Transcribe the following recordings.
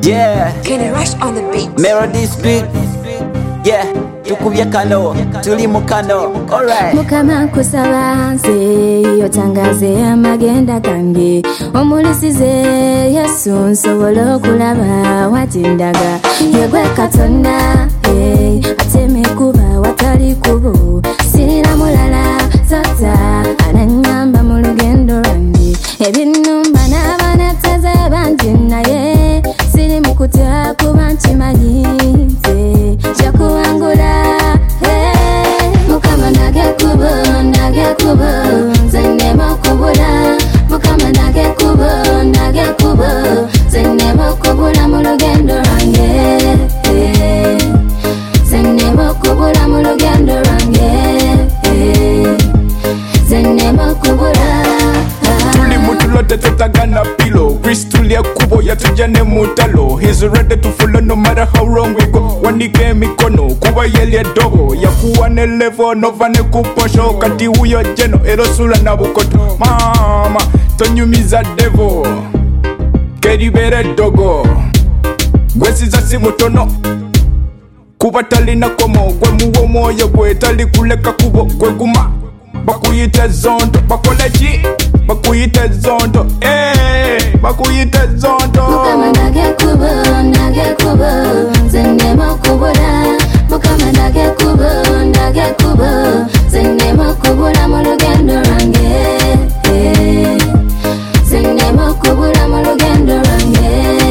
Yeah, Kenny Rush on the beat. Melody Street. Yeah, tukubye kano, tuli mu kano. Alright. Mukama kusaba nze yotangaze amagenda gange omulisize Yesu nsobola okulaba watindaga yegwe Katonda ateme kuba watali kubo sirina mulala tata ananyamba mu lugendo lwange ebinumba n'abanateze bangi naye siri mu kutya kuba nkimanyi nze jakuwangula Mukama nage kubo zenemo kubula Mukama nage kubo zenemo kubula mu lugendo lwange zenemo kubula mu lugendo lwange zenemo kubula Tuli mutulote tutagana pilo Kristu liya kubo yatuja ne mutalo He's ready to follow no matter how wrong we go Wanike mikono kuba yeli dogo Yakuwa ne levo nova ne kuposho Kati uyo jeno erosula na bukoto Mama tonyumiza devo Keribere dogo Gwesi za si mutono Kuba tali na komo Gwe muwo moyo gwe tali kuleka kubo Gwe guma Bakuyite zondo Bakoleji Bakuyite zondo Bakuyite zondo Mukama nage kubo zenemo kubula Mukama nage kubo zenemo kubula mu lugendo lwange zenemo kubula mu lugendo lwange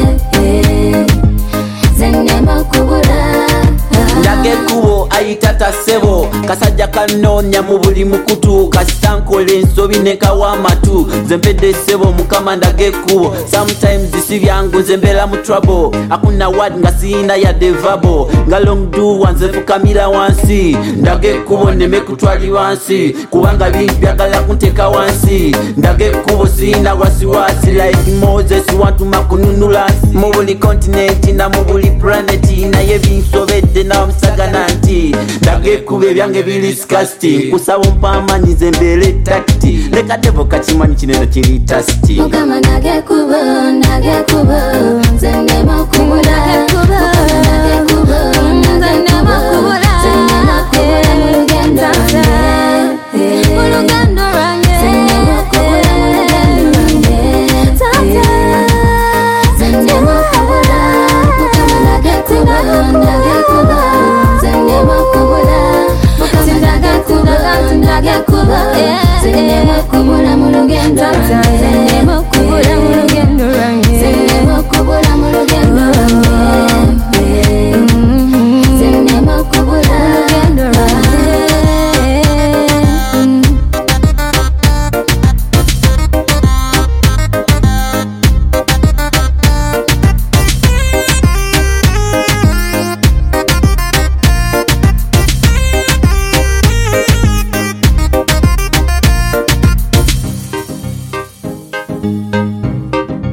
zenemo kubula Ndage kubo ayitata sebo kasajja kanonya mu buli mukutu kasisankole ensobi nekawa amatu zempedde sebo mukama ndage kubo sometimes sibyangu zembera mu trouble akuna word nga sina ya devabo nga long do wanze fukamira wansi ndage kubo neme kutwali wansi kubanga bintu byagala kunteka wansi ndage kubo sina wasiwasi like Moses wantu makununula mu buli continent na mu buli planet naye binsobedde na msagana nti ndage kubo ebyange bili disgusting kusaba mpamanyize mbere takti leka devo kachimanyi kinene kiri tasti Mukama nage kubo